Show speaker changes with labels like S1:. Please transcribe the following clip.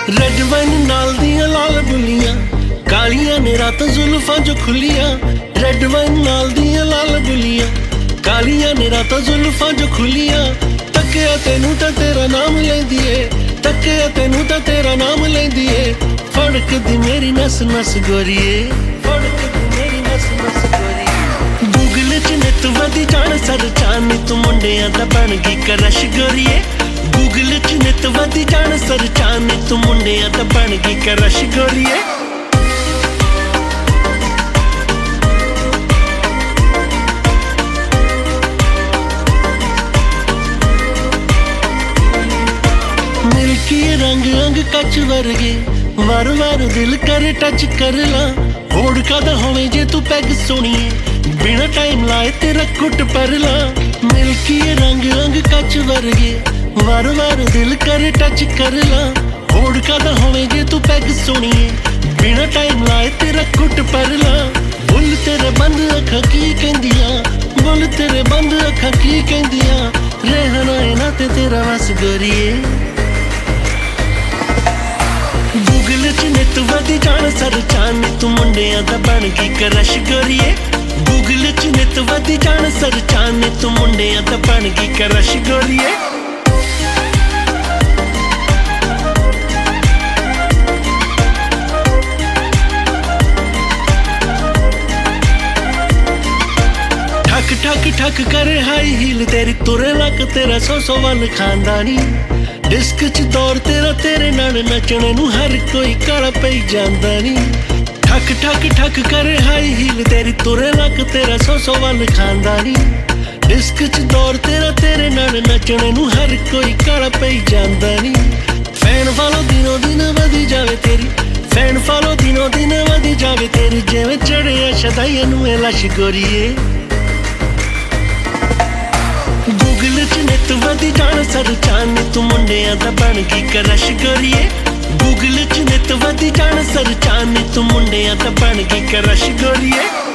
S1: Red wine नाल दियां लाल बुलियां, कालियां ने रातां जुल्फां जो खुलियां। रेड वाइन नाल दियां लाल बुलियां, कालियां ने रातां जुल्फां जो खुलियां। तक्किया तेनू तां तेरा नाम लैंदी ए, तक्किया तेनू तां तेरा नाम लैंदी ए। फड़कदी मेरी नस नस गोरिए, फड़कदी मेरी नस नस गोरिए। गूगल च नित वधी जाण सर चानी, तू मुंडियां दा बन गई क्रश गोरिए। गूगल च नित वधी जाण सर चानी, तू मुंडियां दा बन गई क्रश गोरिए। मिल्की रंग अंग कच वर्गे, वार वार दिल करे टच कर ला। होड़ कदा होवे जे तू पैग सुनिए, बिना टाइम लाए तेरा कुट पर ला। मिल्की रंग अंग कच वर्गे, वार वार दिल करे टच कर ला। होड़ कदा होवे जे तू पैग सुनिए, बिना टाइम लाए तेरा कुट पर ला। बुल तेरे बंद अखां की कहंदियां, बुल तेरे बंद अखां की कहंदियां। रहना है ना ते तेरा वस गोरिए। गूगल च नित वधी जाण सर चानी, तू मुंडियां दा बन गई क्रश गोरिए। गूगल च नित वधी जाण सर चानी, तू मुंडियां दा बन गई क्रश गोरिए। ठक ठक ठक करे हाई हील तेरी, तुरे लक तेरा सौ वाल खानदानी। डिस्क च दौर तेरा, तेरे नाल नचने नू हर कोई काला पई जांदा नी। ठक ठक ठक करे हाई हील तेरी, तुरे लक तेरा सौ वाल खानदानी। डिस्क च दौर तेरा, तेरे नाल नचने नू हर कोई काला पई जांदा नी। फैन फॉलो दिनों दिन वधी जावे तेरी, फैन फॉलो दिनों दिन वधी जावे तेरी। जिवें चढ़े शदाइयां नू ए लश गोरिए। गूगल च नित वधी जाण सर चानी, तू मुंडियां दा बन गई क्रश गोरिए। गूगल च नित वधी जाण सर चानी, तू मुंडियां दा बन गई क्रश गोरिए।